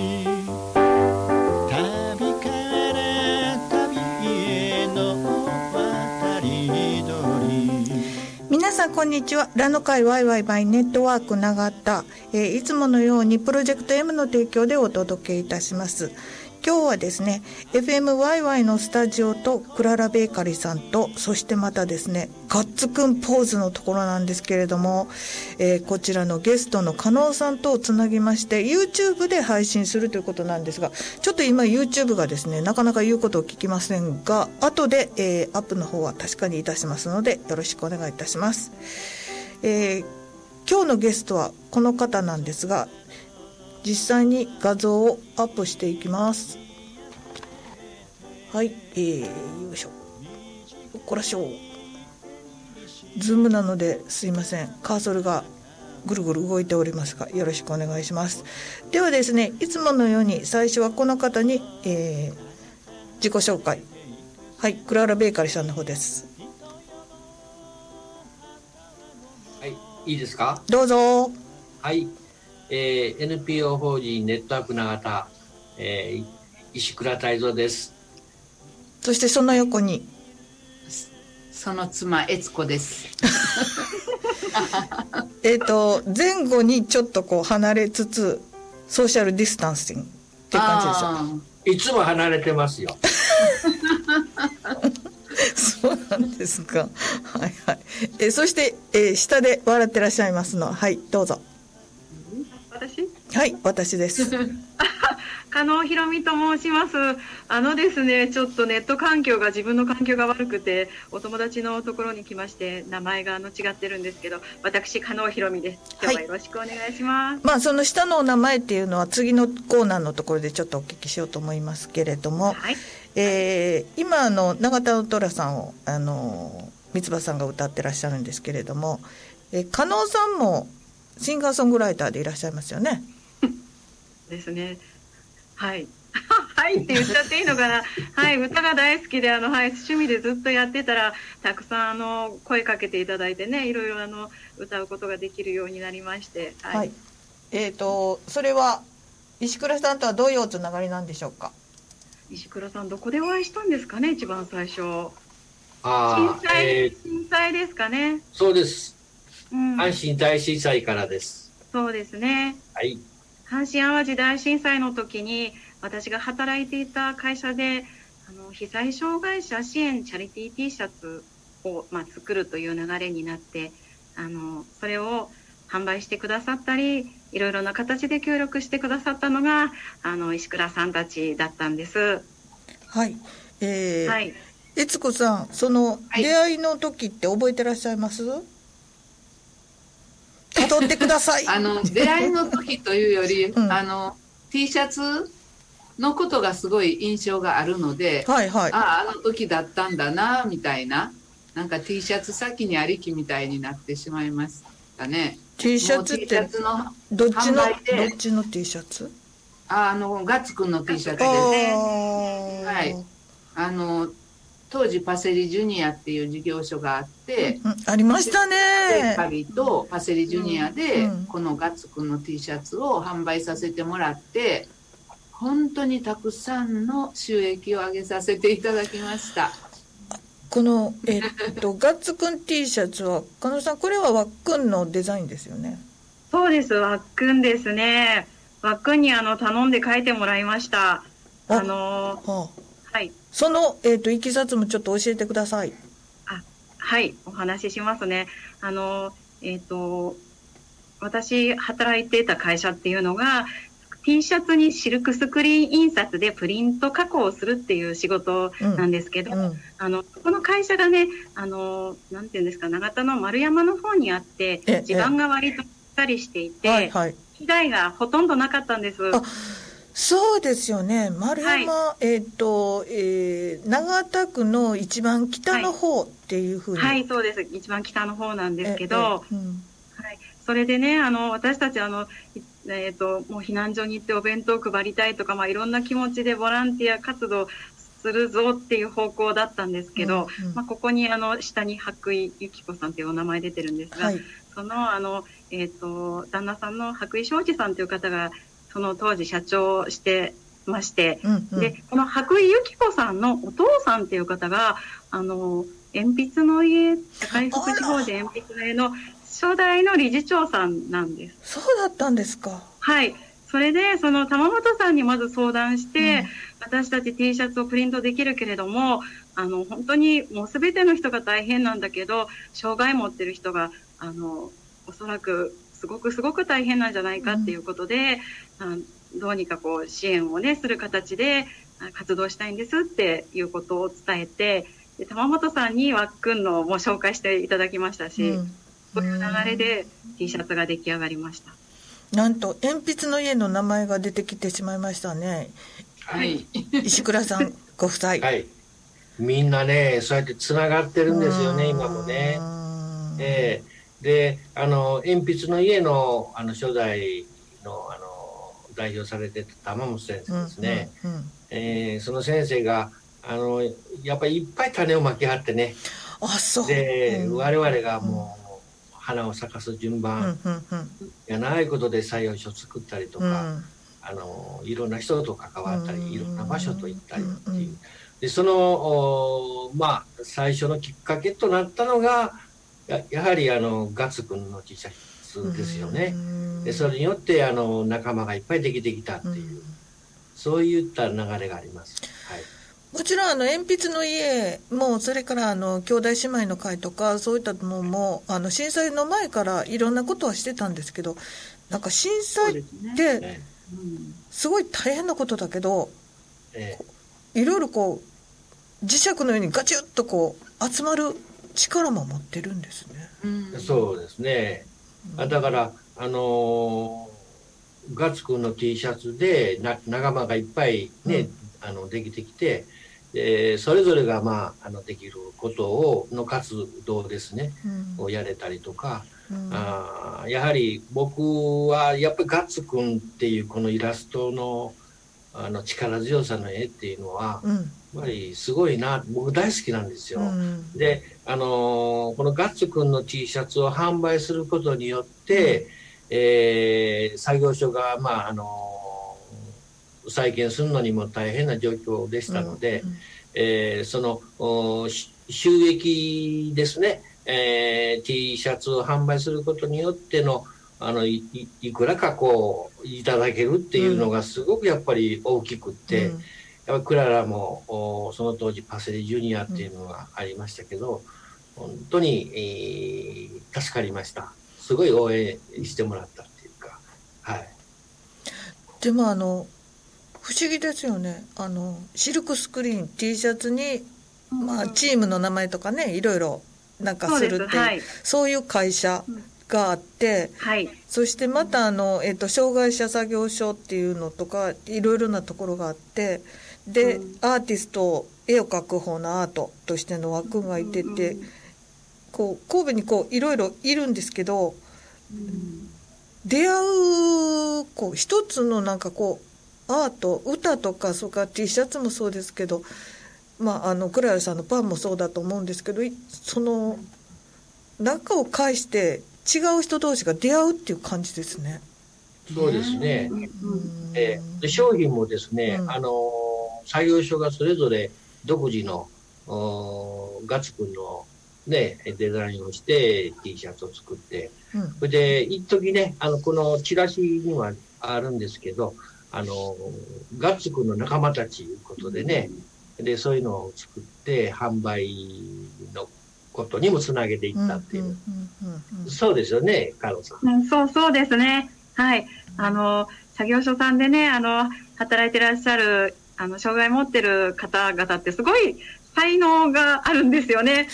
旅から旅への渡り鳥。皆さんこんにちは。ラノ会ワイワイバイネットワーク永田、いつものようにプロジェクト M の提供でお届けいたします。今日はですね FM ワイワイのスタジオとクララベーカリーさんと、そしてまたですねガッツくんポーズのところなんですけれども、こちらのゲストの加納さんとつなぎまして YouTube で配信するということなんですが、ちょっと今 YouTube がですねなかなか言うことを聞きませんが、後で、アップの方は確かにいたしますのでよろしくお願いいたします。今日のゲストはこの方なんですが、実際に画像をアップしていきます。はい、よいしょ、こらしょう。ズームなのですいません、カーソルがぐるぐる動いておりますがよろしくお願いします。ではですね、いつものように最初はこの方に、自己紹介。はい、クララベーカリーさんの方です。 はい、いいですか。 どうぞ。 はい、NPO 法人ネットワーク永田、石倉泰造です。 そしてその横にその妻悦子です。 前後にちょっとこう離れつつソーシャルディスタンシングっていう感じでしょうか。 いつも離れてますよ。 そうなんですか。はいはい。そして、下で笑ってらっしゃいますのは、はい、どうぞ。 私？ はい、私です。 加納ひろみと申します。ですね、ちょっとネット環境が、自分の環境が悪くて、お友達のところに来まして、名前が違ってるんですけど、私、加納ひろみです。今日はよろしくお願いします。 まあ、その下のお名前っていうのは、次のコーナーのところでちょっとお聞きしようと思いますけれども、 はい。 今、永田の虎さんを、三葉さんが歌ってらっしゃるんですけれども、加納さんもシンガーソングライターでいらっしゃいますよね。 ですね。はい。はいって言っちゃっていいのかな。はい、歌が大好きで、はい、趣味でずっとやってたら、たくさん声かけていただいてね、いろいろ歌うことができるようになりまして。はい。 それは石倉さんとはどういうおつながりなんでしょうか。 石倉さん、どこでお会いしたんですかね、一番最初。 震災ですかね。 そうです。阪神大震災からです。 そうですね。 はい。 阪神・淡路大震災の時に、私が働いていた会社で、被災障害者支援チャリティー T シャツを、作るという流れになって、それを販売してくださったり、いろいろな形で協力してくださったのが、石倉さんたちだったんです。 はい。 はい。 悦子さん、その出会いの時って覚えてらっしゃいます？辿ってください。 出会いの時というより、T シャツのことがすごい印象があるので、 はいはい、 あの時だったんだなみたいな、なんか T シャツ先にありきみたいになってしまいましたね。 T シャツってどっちの T シャツ？ ガッツくんの T シャツですね。はい。当時パセリジュニアっていう事業所があって、 ありましたね。 ベーカリーとパセリジュニアで、このガッツくんの T シャツを販売させてもらって、本当にたくさんの収益を上げさせていただきました。 この、ガッツくん T シャツは、加納さん、これはワックンのデザインですよね。 そうです、ワックンですね。ワックンに頼んで書いてもらいました。はい。 その、いきさつもちょっと教えてください。 はい、お話ししますね。私、働いていた会社っていうのが、T シャツにシルクスクリーン印刷でプリント加工をするっていう仕事なんですけど、この会社がね、なんていうんですか、長田の丸山の方にあって、地盤が割としっかりしていて、被害がほとんどなかったんです。 そうですよね。丸山、長田区の一番北の方っていうふうに。 はい、そうです。一番北の方なんですけど、はい。それでね、私たちもう避難所に行ってお弁当を配りたいとか、いろんな気持ちでボランティア活動するぞっていう方向だったんですけど、ここに下に白井由紀子さんっていうお名前出てるんですが、その旦那さんの白井昌司さんという方がその当時社長をしてまして、で、この白井由紀子さんのお父さんっていう方が、鉛筆の家、社会福祉法人鉛筆の家の初代の理事長さんなんです。 そうだったんですか。 はい。それで、その玉本さんにまず相談して、私たち T シャツをプリントできるけれども、本当にもう全ての人が大変なんだけど、障害持ってる人が、おそらくすごく大変なんじゃないかっていうことで、どうにかこう支援をね、する形で活動したいんですっていうことを伝えて、で玉本さんにわっくんのも紹介していただきましたし、そういう流れで T シャツが出来上がりました。 なんと鉛筆の家の名前が出てきてしまいましたね。 はい。 石倉さんご夫妻。 はい。みんなね、そうやってつながってるんですよね、今もね。で、鉛筆の家の初代の代表されてた玉本先生ですね。その先生がやっぱりいっぱい種をまきはってね。 あ、そう。 で、我々がもう花を咲かす順番やないことで採用書を作ったりとか、いろんな人と関わったり、いろんな場所と行ったりっていう。で、その最初のきっかけとなったのがやはりガツ君の T シャツですよね。で、それによって仲間がいっぱいできてきたっていう、そういった流れがあります。はい。 もちろん鉛筆の家も、それから兄弟姉妹の会とかそういったのも震災の前からいろんなことはしてたんですけど、なんか震災ってすごい大変なことだけど、いろいろこう磁石のようにガチュッとこう集まる力も持ってるんですね。 そうですね。だからガツ君の T シャツで仲間がいっぱいね、できてきて、それぞれができることの活動ですね、をやれたりとか、やはり僕はやっぱりガツ君っていうこのイラストの力強さの絵っていうのは、やっぱりすごいな、僕大好きなんですよ。で、このガッツくんの T シャツを販売することによって、作業所が再建するのにも大変な状況でしたので、その収益ですね、T シャツを販売することによってのいくらかこういただけるっていうのがすごくやっぱり大きくって、やっぱクララもその当時パセリジュニアっていうのがありましたけど、本当に、助かりました。すごい応援してもらったっていうか、はい。 でも不思議ですよね。シルクスクリーン T シャツに、チームの名前とかね、いろいろなんかするっていう、そういう会社があって、そしてまた障害者作業所っていうのとかいろいろなところがあって、で、アーティスト、絵を描く方のアートとしての枠がいてて、こう神戸にこういろいろいるんですけど、出会うこう一つのなんかこうアート、歌とか、それから T シャツもそうですけど、クララさんのパンもそうだと思うんですけど、その中を介して違う人同士が出会うっていう感じですね。 そうですね。で商品もですね、作業所がそれぞれ独自のガツ君のね、デザインをして T シャツを作って、それで一時ね、このチラシにはあるんですけど、ガッツ君の仲間たちいうことでね、でそういうのを作って販売のことにもつなげていったっていう、そうですよね、カロさん。 そうですね。はい。作業所さんでね、働いてらっしゃる障害持ってる方々ってすごい才能があるんですよね。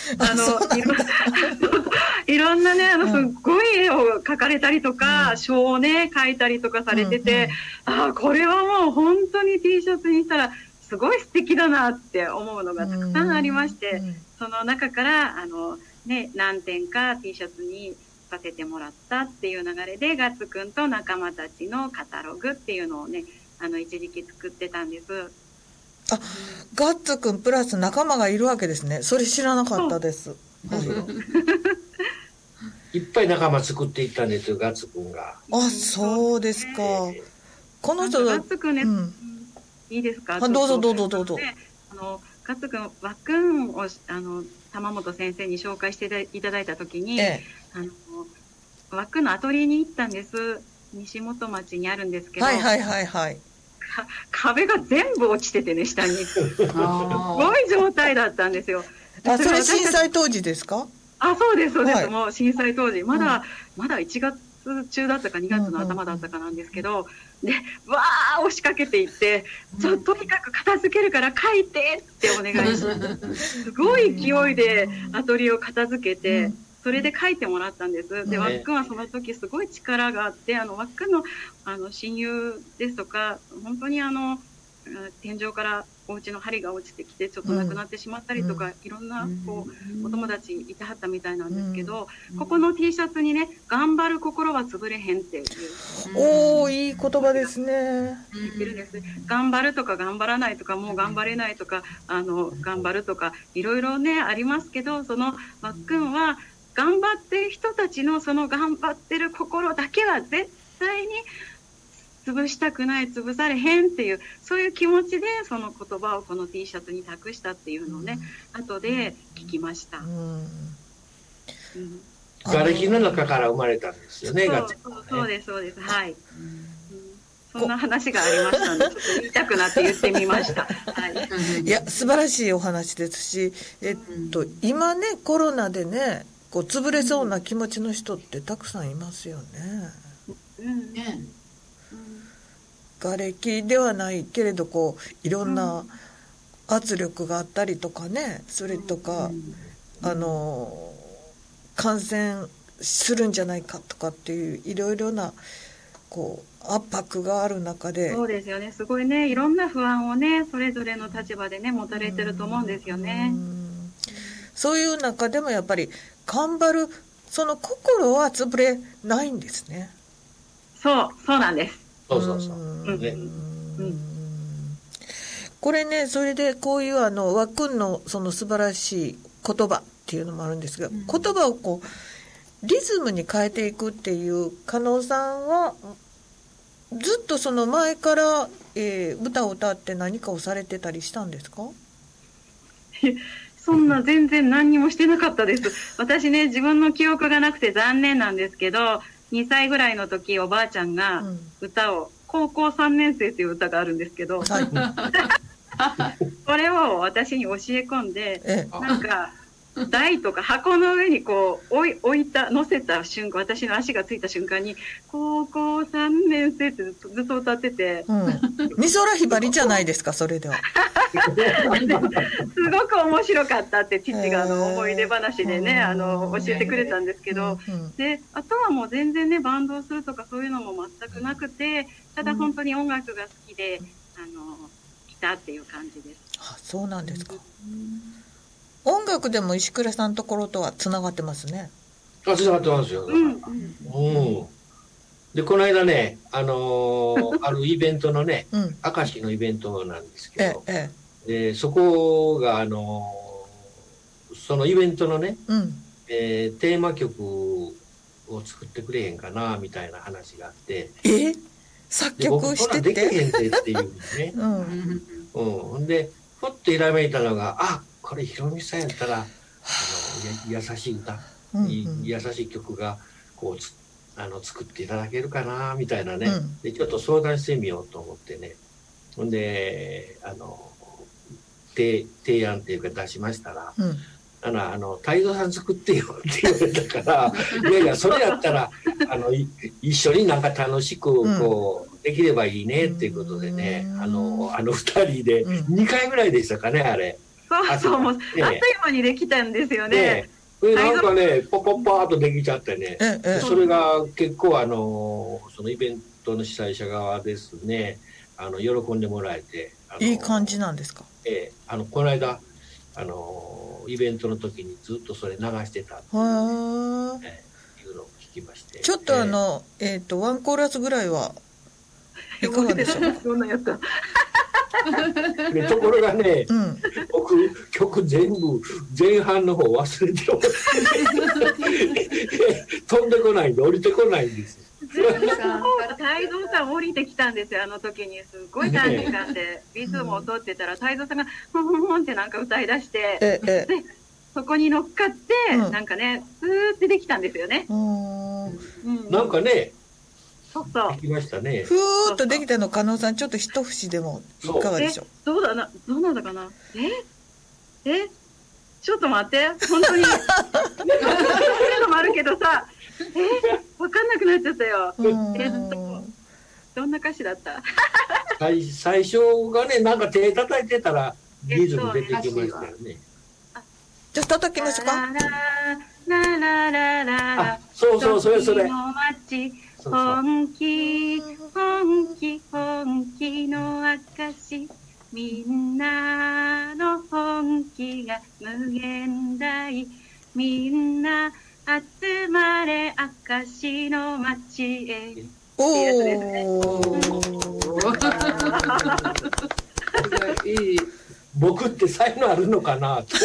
いろんなね、すっごい絵を描かれたりとか、書をね、描いたりとかされてて、これはもう本当に T シャツにしたらすごい素敵だなって思うのがたくさんありまして、その中から何点か T シャツにさせてもらったっていう流れで、ガッツくんと仲間たちのカタログっていうのをね、一時期作ってたんです。 ガッツくんプラス仲間がいるわけですね。それ知らなかったです。 いっぱい仲間作っていったんですよ、ガッツくんが。 そうですか。 この人ガッツくんね、いいですか？ どうぞ。 ガッツくん、わっくんを玉本先生に紹介していただいたときに、わっくんのアトリエに行ったんです。西本町にあるんですけど、壁が全部落ちててね、下にすごい状態だったんですよ。 それ震災当時ですか？ そうです。もう震災当時、まだ1月中だったか2月の頭だったかなんですけど、でわー押しかけていって、とにかく片付けるから書いてってお願いしてすごい勢いでアトリエを片付けて、それで書いてもらったんです。で、わっくんはその時すごい力があって、わっくんの親友ですとか、本当に天井からお家の針が落ちてきてちょっとなくなってしまったりとか、いろんなお友達いてはったみたいなんですけど、ここの T シャツにね、頑張る心は潰れへんっていう、 いい言葉ですね。 言ってるんです。頑張るとか頑張らないとか、もう頑張れないとか、頑張るとかいろいろねありますけど、そのわっくんは頑張ってる人たちのその頑張ってる心だけは絶対に潰したくない、潰されへんっていう、そういう気持ちでその言葉をこの T シャツに託したっていうのをね、後で聞きました。 瓦礫の中から生まれたんですよね。 そうです。はい。そんな話がありましたので、ちょっと言いたくなって言ってみました。 いや、素晴らしいお話ですし、今ね、コロナでね、潰れそうな気持ちの人ってたくさんいますよね。瓦礫ではないけれどいろんな圧力があったりとかね、それとか感染するんじゃないかとかっていういろいろな圧迫がある中で、 そうですよね、すごいね、いろんな不安をねそれぞれの立場でね持たれてると思うんですよね。 そういう中でもやっぱり頑張るその心は潰れないんですね。 そうなんです。 これね、それでこういう和くんのその素晴らしい言葉っていうのもあるんですが、言葉をリズムに変えていくっていう加納さんはずっとその前から、歌を歌って何かをされてたりしたんですか？ そんな全然何にもしてなかったです。私ね、自分の記憶がなくて残念なんですけど、2歳ぐらいの時おばあちゃんが歌を、高校3年生という歌があるんですけど、これを私に教え込んで、なんか台とか箱の上に乗せた瞬間、私の足がついた瞬間に高校3年生ってずっと歌ってて、 美空ひばりじゃないですか、それでは。 すごく面白かったって父が思い出話でね教えてくれたんですけど、であとはもう全然ねバンドをするとかそういうのも全くなくて、ただ本当に音楽が好きで来たっていう感じです。 そうなんですか。音楽でも石倉さんのところとはつながってますね。 つながってますよ。でこの間ね、あるイベントのね、明石のイベントなんですけど、でそこがそのイベントのね、テーマ曲を作ってくれへんかなみたいな話があって、 作曲してて僕できへんでっていうね。でふっとひらめいたのが、これひろみさんやったら優しい歌、優しい曲が作っていただけるかなみたいなね、でちょっと相談してみようと思ってね、ほんで提案っていうか出しましたら、太蔵さん作ってよって言われたからいやそれやったら一緒になんか楽しくできればいいねっていうことでね、2人で2回ぐらいでしたかね、あれ。 そうもうあっという間にできたんですよね。 なんかねポーっとできちゃってね、それが結構そのイベントの主催者側ですね、喜んでもらえて、 いい感じなんですか？ この間イベントの時にずっとそれ流してたっていうのを聞きまして、 ちょっとワンコーラスぐらいはいかがでしょうか？ そんなやったところがね、僕曲全部前半の方忘れて飛んでこないんで降りてこないんです。 太太蔵さん降りてきたんですよ、あの時に。すごい短時間で、ビスも通ってたら、太蔵さんが、ふんふんふんってなんか歌い出して、で、そこに乗っかって、なんかね、スーってできたんですよね。 なんかね、 そうそう。 できましたね。 ふーっとできたの、加納さん、ちょっと一節でもいかがでしょう。 どうなんだかな。ちょっと待って、本当に。のもあるけどさ、わかんなくなっちゃったよ。どんな歌詞だった最初がね、なんか手叩いてたら、リズム出てきましたよね。 じゃあ叩きましょうか。 そうそう、それ。 本気の証、みんなの本気が無限大、みんな集まれ証の街へ。 おーいい。 僕って才能あるのかなって。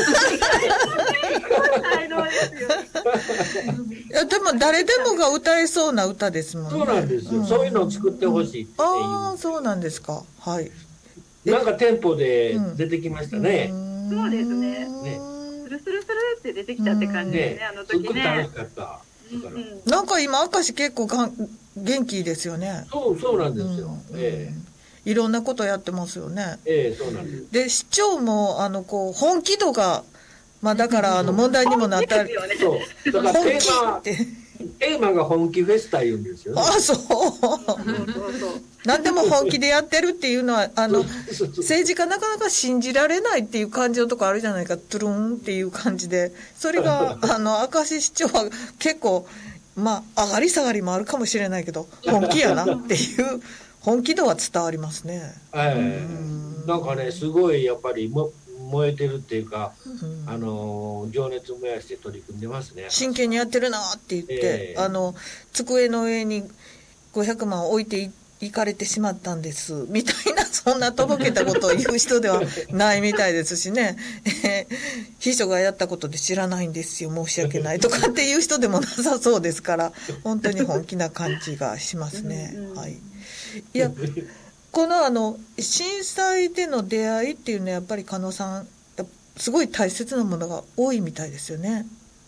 才能ですよ。 いや、でも誰でもが歌えそうな歌ですもんね。 そうなんですよ。そういうのを作ってほしいっていう。 ああ、そうなんですか。はい。 なんかテンポで出てきましたね。 そうですね。スルスルスルって出てきたって感じですね、あの時ね。 すごく楽しかった。 なんか今、明石結構元気ですよね。 そうなんですよ。 いろんなことやってますよね。 そうなんです。 で、市長も、本気度が、まあだから、問題にもなったり。 そう。だからテーマが本気フェスタ言うんですよね。 あ、そう。何でも本気でやってるっていうのは、政治家なかなか信じられないっていう感じのとこあるじゃないか、トゥルンっていう感じで。それが、明石市長は結構、まあ、上がり下がりもあるかもしれないけど、本気やなっていう、本気度は伝わりますね。 なんかね、すごいやっぱり燃えてるっていうか、情熱燃やして取り組んでますね。 真剣にやってるなって言って、机の上に500万置いていかれてしまったんですみたいな、そんなとぼけたことを言う人ではないみたいですしね、秘書がやったことで知らないんですよ、申し訳ないとかっていう人でもなさそうですから、本当に本気な感じがしますね。はい。いや、この震災での出会いっていうのはやっぱり加納さんすごい大切なものが多いみたいですよね。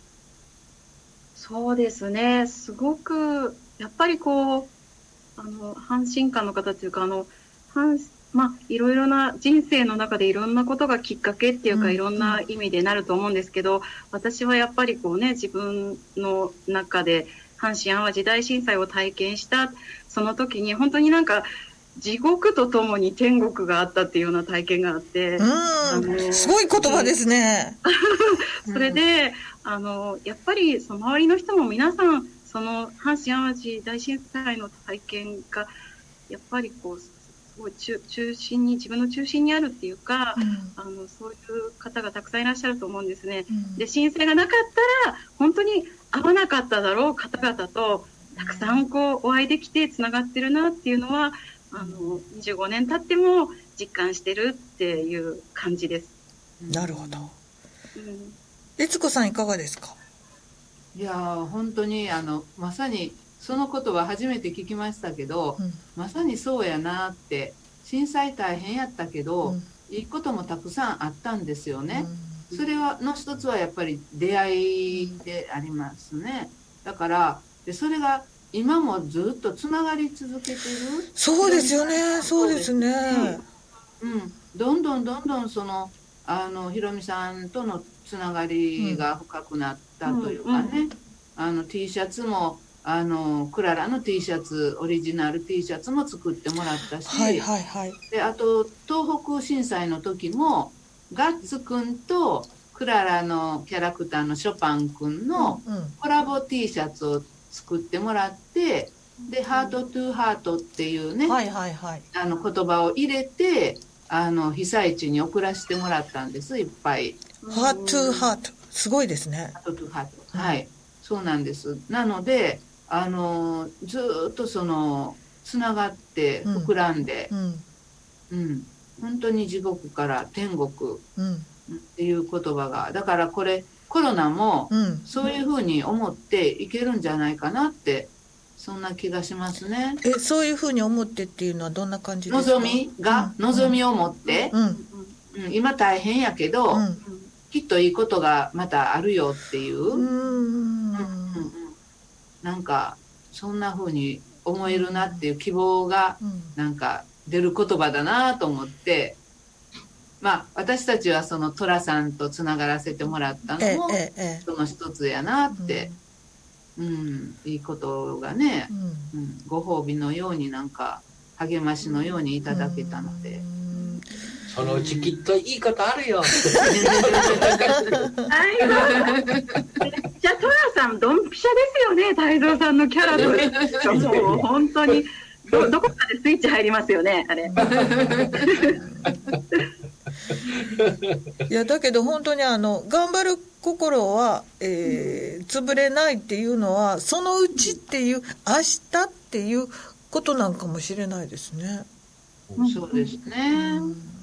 そうですね、すごくやっぱりこう阪神家の方っていうかまあいろいろな人生の中でいろんなことがきっかけっていうか、いろんな意味でなると思うんですけど、私はやっぱりこうね、自分の中で阪神・淡路大震災を体験したその時に本当になんか地獄とともに天国があったっていうような体験があって、 すごい言葉ですね。 それでやっぱりその周りの人も皆さんその阪神・淡路大震災の体験がやっぱりこうすごい自分の中心にあるっていうか、そういう方がたくさんいらっしゃると思うんですね。で、震災がなかったら本当に会わなかっただろう方々とたくさんこうお会いできてつながってるなっていうのは25年経っても実感してるっていう感じです。 なるほど。悦子さんいかがですか？ いや本当にまさにその言葉初めて聞きましたけど、まさにそうやなって。震災大変やったけど、いいこともたくさんあったんですよね。それの一つはやっぱり出会いでありますね。だからそれが今もずっとつながり続けてる。 そうですよね。そうですね。 どんどんそのひろみさんとのつながりが深くなったというかね、T シャツもクララの T シャツオリジナル T シャツも作ってもらったし、であと東北震災の時もガッツくんとクララのキャラクターのショパンくんのコラボ T シャツを作ってもらって、でハートトゥーハートっていうね、言葉を入れて被災地に送らせてもらったんです。いっぱいハートトゥーハート、すごいですね。 ハートトゥーハート、はい、そうなんです。なのでずっとそのつながって膨らんで、本当に地獄から天国っていう言葉が、だからこれコロナもそういうふうに思っていけるんじゃないかなってそんな気がしますね。 そういうふうに思ってっていうのはどんな感じですか？ 望みを持って、今大変やけど、きっといいことがまたあるよっていう、なんかそんな風に思えるなっていう希望がなんか出る言葉だなと思って、私たちはその寅さんとつながらせてもらったのもその一つやなって、いいことがね、ご褒美のようになんか励ましのようにいただけたので、 そのうちきっといいことあるよ。 じゃあ寅さんドンピシャですよね、太蔵さんのキャラともう本当にどこかでスイッチ入りますよね、あれ。 いやだけど本当に頑張る心は、潰れないっていうのはそのうちっていう明日っていうことなんかもしれないですね。 そうですね。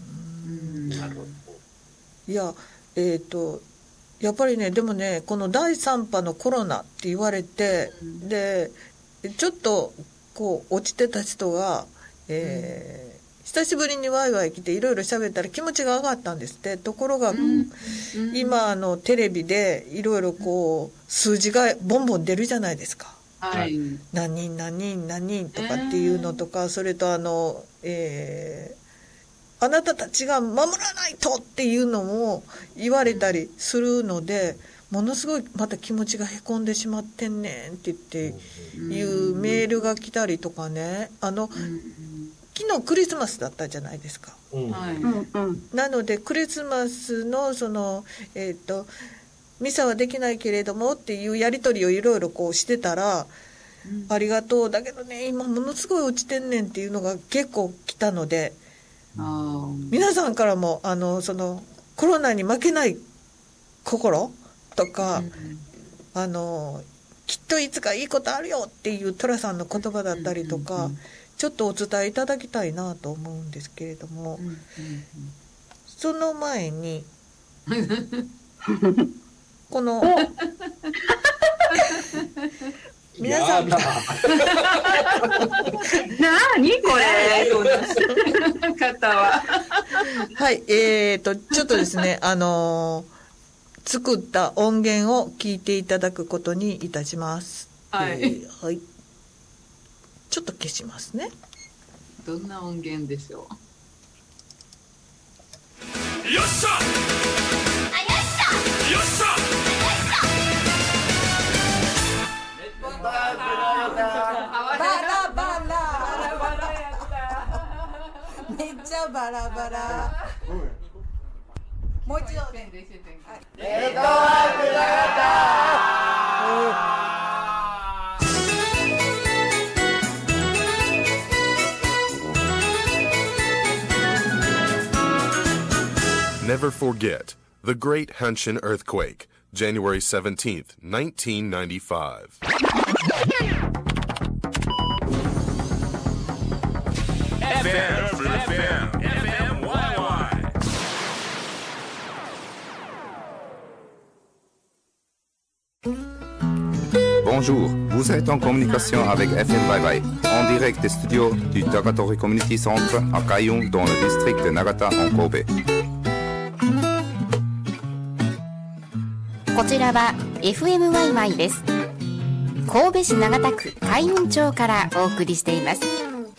いややっぱりね、でもね、この第3波のコロナって言われて、でちょっとこう落ちてた人が、久しぶりにワイワイ来ていろいろ喋ったら気持ちが上がったんですって。ところが、今テレビでいろいろこう数字がボンボン出るじゃないですか、何人何人何人とかっていうのとか、それとあなたたちが守らないとっていうのも言われたりするので、ものすごいまた気持ちがへこんでしまってんねんって言っていうメールが来たりとかね、昨日クリスマスだったじゃないですか、なのでクリスマスのそのミサはできないけれどもっていうやり取りをいろいろこうしてたら、ありがとうだけどね今ものすごい落ちてんねんっていうのが結構来たので、皆さんからもそのコロナに負けない心とか、きっといつかいいことあるよっていう寅さんの言葉だったりとか、ちょっとお伝えいただきたいなと思うんですけれども、その前にこの皆さん何これ方ははいちょっとですね作った音源を聞いていただくことにいたします。はい、ちょっと消しますね。 どんな音源でしょう。 よっしゃよっしゃめっちゃバラバラ。もう一度ね。ネットワーク Never forget the Great Hanshin Earthquake, January 17th, 1995. Bonjour, vous êtes en communication avec FM Bye Bye, en direct des studios du Takatori Community Center à Kayun dans le district de Nagata en Kobe. こちらは FM ワイワイです。神戸市長田区海運町からお送りしています。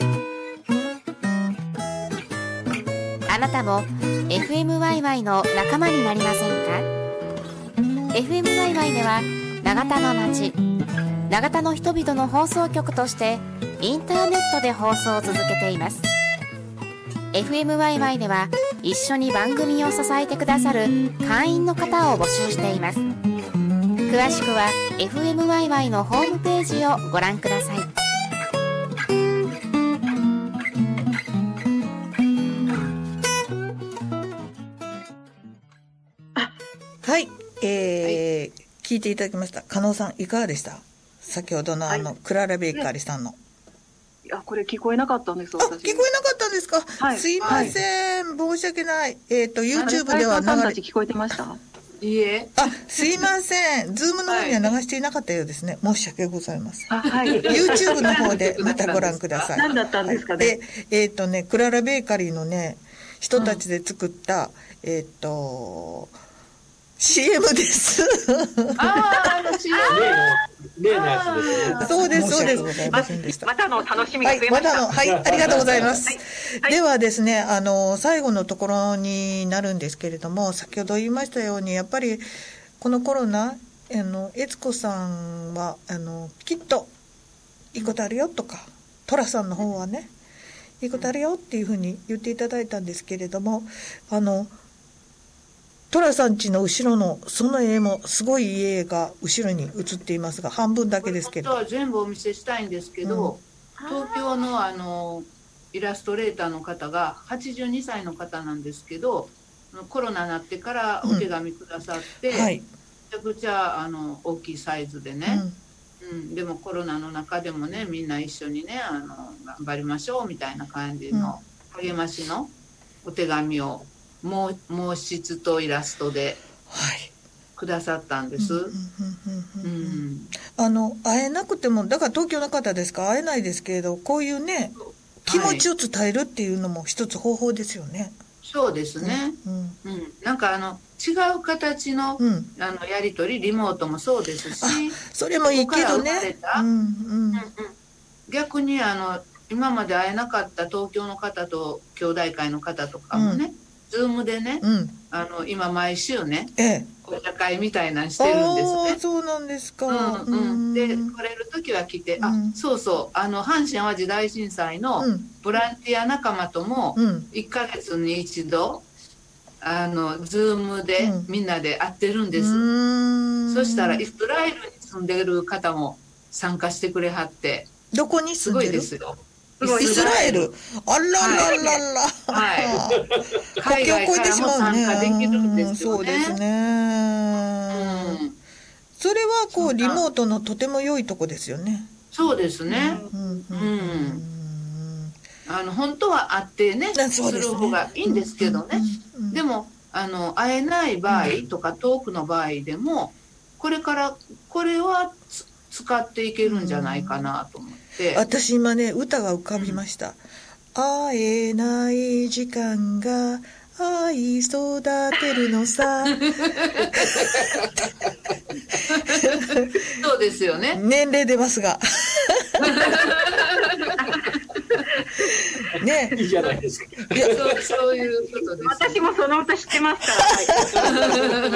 あなたも FM ワイワイの仲間になりませんか？ FM ワイワイでは長田の町、長田の人々の放送局としてインターネットで放送を続けています。 FM ワイワイでは一緒に番組を支えてくださる会員の方を募集しています。詳しくは FM ワイワイのホームページをご覧ください。 はい、聞いていただきました。加納さんいかがでした？先ほどのクララベーカリさんの。 いやこれ聞こえなかったんです。 あ、聞こえなかったんですか？すいません、申し訳ない。YouTube ではさんたち聞こえてました？ いいえ。 すいません。ズームの方には流していなかったようですね。申し訳ございません。 はい。 YouTube の方でまたご覧ください。 何だったんですかね。 で、クララベーカリーのね、人たちで作った、CM です。 CM。 例のやつですね。 そうです、そうです。 申し訳ございませんでした。またの楽しみが増えました。 はい、ありがとうございます。ではですね、最後のところになるんですけれども、先ほど言いましたように、やっぱり、このコロナ、悦子さんは、きっと、いいことあるよとか、寅さんの方はね、いいことあるよっていうふうに言っていただいたんですけれども、寅さん家の後ろのその絵もすごい家が後ろに映っていますが、半分だけですけど。 本当は全部お見せしたいんですけど、東京のイラストレーターの方が82歳の方なんですけど、コロナになってからお手紙くださって、 はい、 めちゃくちゃ大きいサイズでね、でもコロナの中でもね、みんな一緒にね頑張りましょうみたいな感じの励ましのお手紙を毛筆とイラストでくださったんです。 会えなくても、だから東京の方ですから会えないですけれど、こういうね、気持ちを伝えるっていうのも一つ方法ですよね。 そうですね。なんか違う形の、やり取り、リモートもそうですし、 それもいいけどね。 逆に今まで会えなかった東京の方と兄弟会の方とかもね、ズームでね、今毎週ね、お茶会みたいなのしてるんですね。 そうなんですか。 で、来れる時は来て、そうそう、阪神・淡路大震災のボランティア仲間とも1ヶ月に一度ズームでみんなで会ってるんです。そしたらイスラエルに住んでる方も参加してくれはって、 どこに住んでる？ すごいですよ。 イスラエル。あらららら。 はい。海外からも参加できるんですよね。 そうですね。それはこうリモートのとても良いとこですよね。 そうですね。本当は会ってね、する方がいいんですけどね。でも会えない場合とか遠くの場合でも、これからこれは使っていけるんじゃないかなと思って。 私今ね、歌が浮かびました。会えない時間が愛育てるのさ。 そうですよね。 年齢出ますが。 ね、いいじゃないですか。 そういうことです。 私もその歌知ってますから。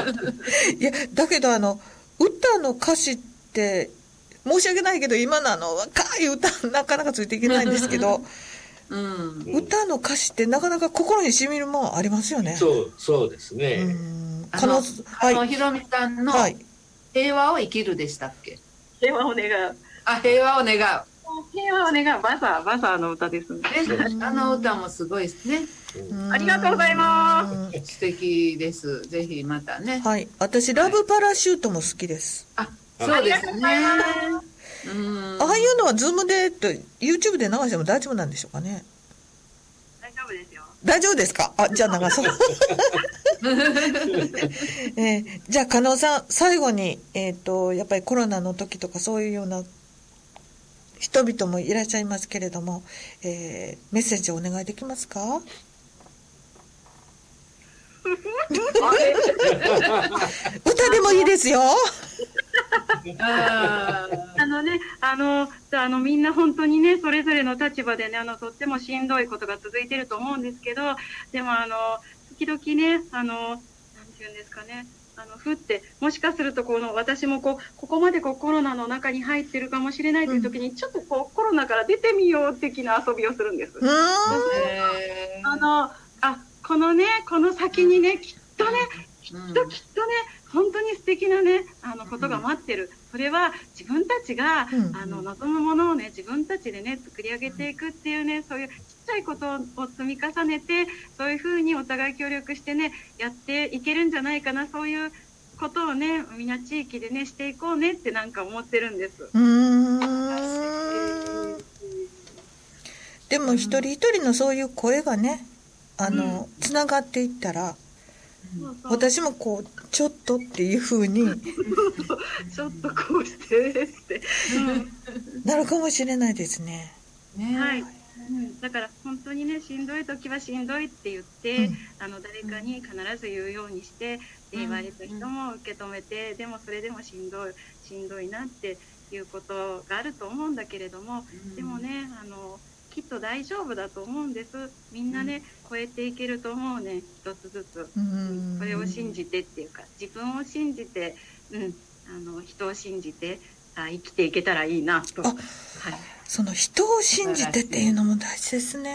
いや、だけど歌の歌詞って申し訳ないけど、今の若い歌なかなかついていけないんですけど、歌の歌詞ってなかなか心に染みるものありますよね。 そうですね。 ひろみさんの平和を生きるでしたっけ？ 平和を願う。 平和を願う。 平和を願う。バザーの歌ですね。 歌もすごいですね。 ありがとうございます。 素敵です。ぜひまたね。 はい。私、ラブパラシュートも好きです。 そうですね。 ああいうのはズームでYouTube で流しても大丈夫なんでしょうかね。 大丈夫ですよ。 大丈夫ですか？じゃあ流そう。じゃあ加納さん、最後にやっぱりコロナの時とかそういうような人々もいらっしゃいますけれども、メッセージをお願いできますか？歌でもいいですよ。 みんな本当にね、それぞれの立場でね、とってもしんどいことが続いてると思うんですけど、でも時々ね、なんていうんですかね、ふって、もしかすると私もここまでコロナの中に入ってるかもしれないという時に、ちょっとコロナから出てみよう的な遊びをするんです。この先にね、きっとね、本当に素敵なね、ことが待ってる。それは自分たちが、望むものをね、自分たちでね、作り上げていくっていうね、そういうちっちゃいことを積み重ねて、そういうふうにお互い協力してね、やっていけるんじゃないかな、そういうことをね、みんな地域でね、していこうねってなんか思ってるんです。 でも一人一人のそういう声がね、つながっていったら、 私もこうちょっとっていう風にちょっとこうしてって、 なるかもしれないですね。 はい。だから本当にね、しんどい時はしんどいって言って、誰かに必ず言うようにして、言われた人も受け止めて、でもそれでもしんどいなっていうことがあると思うんだけれども、でもね、きっと大丈夫だと思うんです。みんなね、超えていけると思うね、一つずつ。それを信じてっていうか、自分を信じて、人を信じて、生きていけたらいいなと。はい。 その人を信じてっていうのも大事ですね。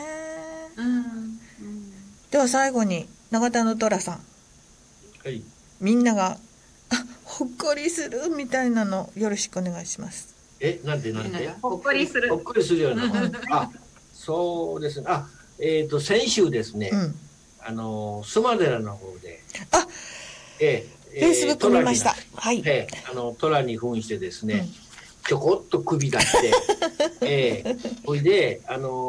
では最後に永田の寅さん、 はい、みんながほっこりするみたいなのよろしくお願いします。 なんでほっこりするようなそうですね。先週ですね、須磨寺の方でフェイスブック見ました。はい。 虎に扮してですね、ちょこっと首出して、ほいで、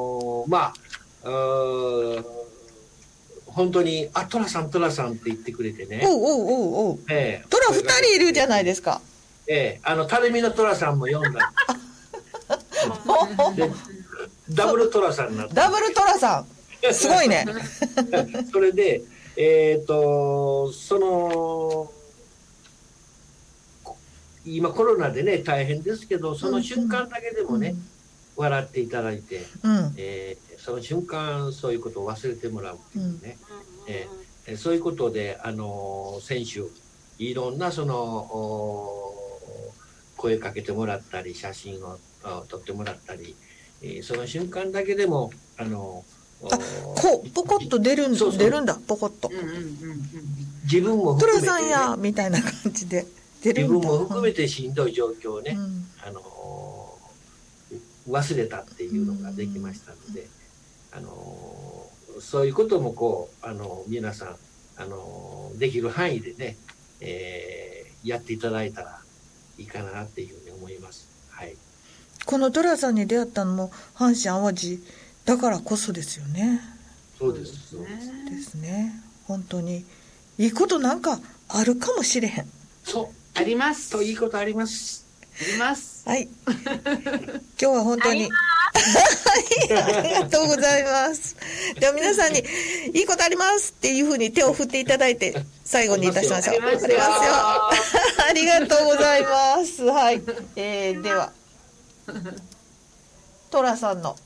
本当に、虎さんって言ってくれてね。虎 2人いるじゃないですか。 垂水の虎さんも読んだ。ダブル虎さんになって。 ダブル虎さん。すごいね。 それで、今コロナでね大変ですけど、その瞬間だけでもね、笑っていただいて、その瞬間そういうことを忘れてもらうっていうね、そういうことで先週いろんなその声かけてもらったり写真を撮ってもらったり、その瞬間だけでもこうポコッと出るんだ、ポコッと、 自分も含めて、 トラさんやみたいな感じで出るんだ。 自分も含めてしんどい状況をね、忘れたっていうのができましたので、そういうこともこう皆さんできる範囲でね、やっていただいたらいいかなっていうふうに思います。はい。 このトラさんに出会ったのも阪神・淡路だからこそですよね。 そうですね。本当にいいことなんかあるかもしれへん。 あります。 いいことあります。 はい。今日は本当にありがとうございます。では皆さんにいいことありますっていうふうに手を振っていただいて最後にいたしましょう。ありますよ。ありがとうございます。はい。ではトラさんの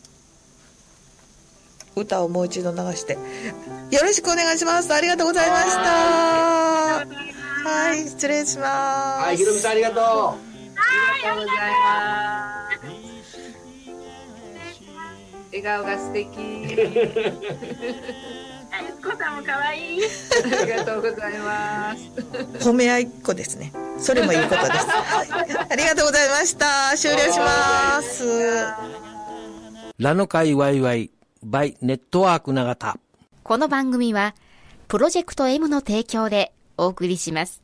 歌をもう一度流してよろしくお願いします。ありがとうございました。はい、失礼します。 はい、ひろみさんありがとう。 ありがとうございます。笑顔が素敵。 あゆこさんも可愛い。 ありがとうございます。 褒め合いっ子ですね。それもいいことです。ありがとうございました。終了します。 ラノカイワイワイby ネットワーク永田。 この番組はプロジェクト M の提供でお送りします。